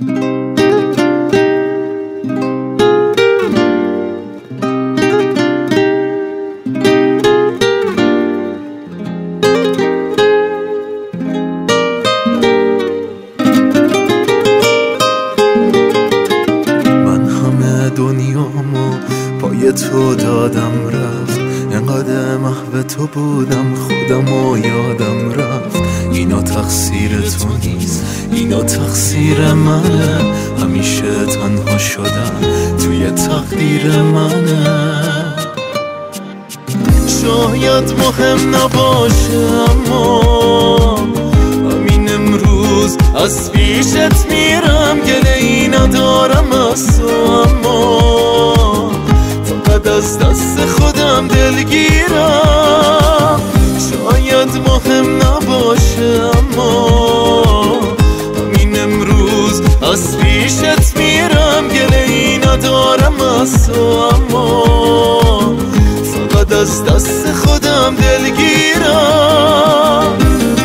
دنیامو پای تو دادم رفت، انقدر محو تو بودم خودمو یادم رفت. اینا تقصیر تو نیست، اینا تقصیر منه، همیشه تنها شدم توی تقدیر منه. شاید مهم نباشه اما همین امروز از پیشت میرم، گله ای ندارم از تو، اما فقط از دست خودم دلگیرم. شاید مهم نباشه اما همین امروز از پیشت میرم، گله ای ندارم از تو، اما فقط از دست خودم دلگیرم.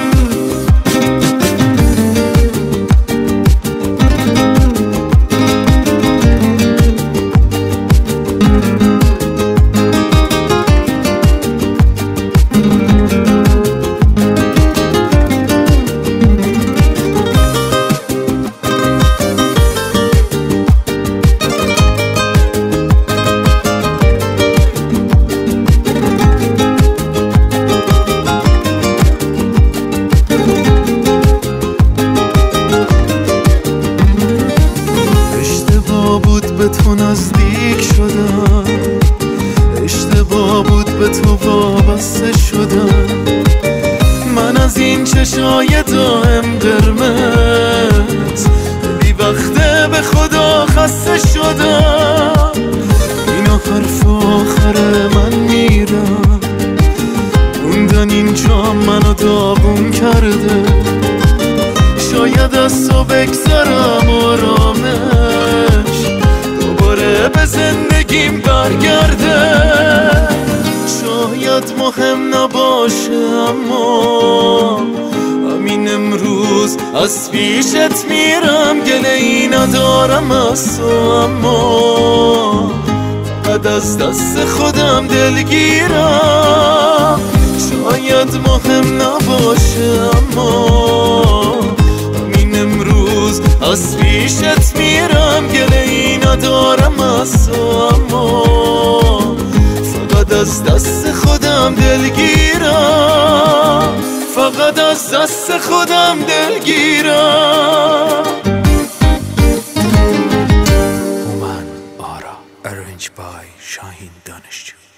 به تو نزدیک شدم، اشتباه بود به تو وابسته شدم. من از این چشای دائم قرمز بی وقته به خدا خسته شدم. اینا حرف آخره من میرم، موندن اینجا منو داغون کرده. شاید از تو بگذرم آرامش به زندگیم برگرده. شاید مهم نباشه اما همین امروز از پیشت میرم، گله ای ندارم از تو، اما فقط از دست خودم دلگیرم. شاید مهم نباشه اما همین امروز از پیشت میرم، گله ای ندارم از تو، اما فقط از دست خودم دلگیرم. فقط از دست خودم دلگیرم. هومن آرا Arranged by شاهین دانشجو.